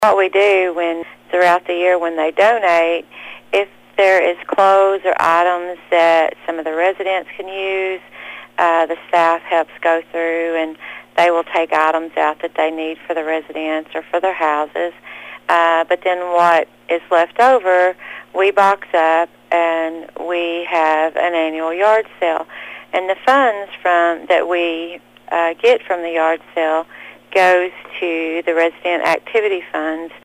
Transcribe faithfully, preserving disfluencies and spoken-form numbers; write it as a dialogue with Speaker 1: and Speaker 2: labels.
Speaker 1: What we do when throughout the year when they donate, if there is clothes or items that some of the residents can use, uh, the staff helps go through and they will take items out that they need for the residents or for their houses. Uh, but then what is left over, we box up and we have an annual yard sale. And the funds from that we uh, get from the yard sale goes to the resident activity funds